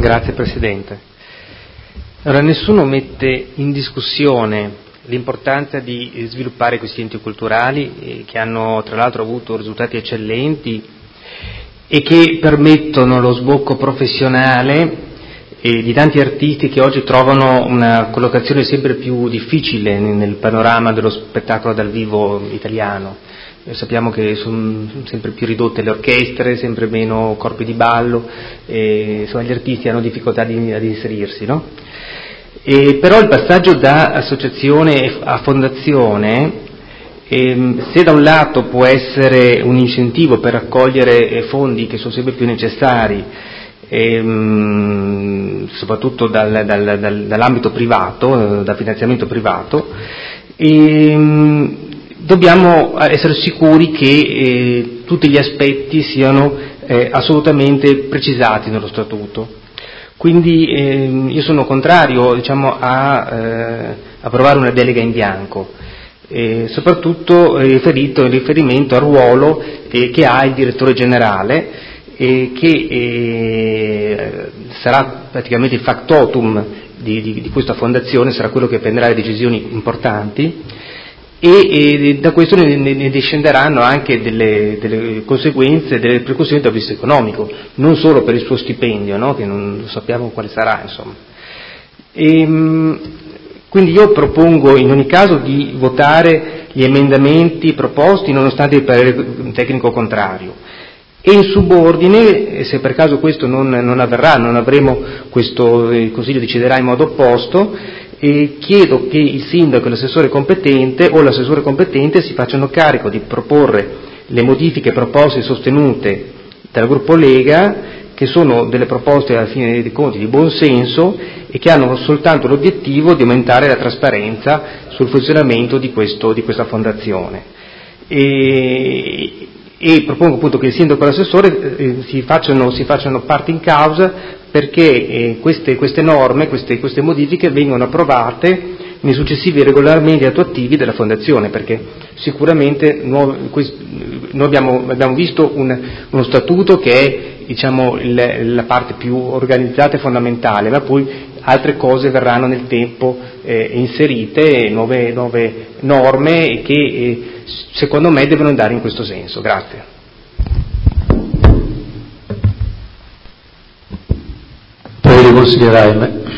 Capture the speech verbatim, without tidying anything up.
Grazie Presidente. Allora, nessuno mette in discussione l'importanza di sviluppare questi enti culturali eh, che hanno tra l'altro avuto risultati eccellenti e che permettono lo sbocco professionale eh, di tanti artisti che oggi trovano una collocazione sempre più difficile nel panorama dello spettacolo dal vivo italiano. Eh, sappiamo che sono sempre più ridotte le orchestre, sempre meno corpi di ballo, eh, insomma gli artisti hanno difficoltà di, ad inserirsi, no? E però il passaggio da associazione a fondazione, ehm, se da un lato può essere un incentivo per raccogliere eh, fondi che sono sempre più necessari, ehm, soprattutto dal, dal, dal, dall'ambito privato, eh, dal finanziamento privato, ehm, dobbiamo essere sicuri che eh, tutti gli aspetti siano eh, assolutamente precisati nello statuto. Quindi eh, io sono contrario, diciamo, a eh, approvare una delega in bianco, eh, soprattutto riferito, in riferimento al ruolo eh, che ha il direttore generale, eh, che eh, sarà praticamente il factotum di, di, di questa fondazione, sarà quello che prenderà le decisioni importanti. E, e da questo ne, ne discenderanno anche delle, delle conseguenze, delle ripercussioni dal punto di vista economico, non solo per il suo stipendio, no? Che non lo sappiamo quale sarà, insomma. E, quindi io propongo in ogni caso di votare gli emendamenti proposti nonostante il parere tecnico contrario. E in subordine, se per caso questo non, non avverrà, non avremo questo, il Consiglio deciderà in modo opposto, e chiedo che il sindaco e l'assessore competente o l'assessore competente si facciano carico di proporre le modifiche proposte e sostenute dal gruppo Lega, che sono delle proposte alla fine dei conti di buon senso e che hanno soltanto l'obiettivo di aumentare la trasparenza sul funzionamento di, questo, di questa fondazione. E, e propongo appunto che il sindaco e l'assessore eh, si, facciano, si facciano parte in causa perché eh, queste, queste norme, queste, queste modifiche vengano approvate nei successivi regolamenti attuativi della Fondazione, perché sicuramente noi, noi abbiamo, abbiamo visto un, uno statuto che è, diciamo, il, la parte più organizzata e fondamentale, ma poi altre cose verranno nel tempo eh, inserite, nuove, nuove norme che eh, secondo me devono andare in questo senso. Grazie. Prego, consigliere Aime.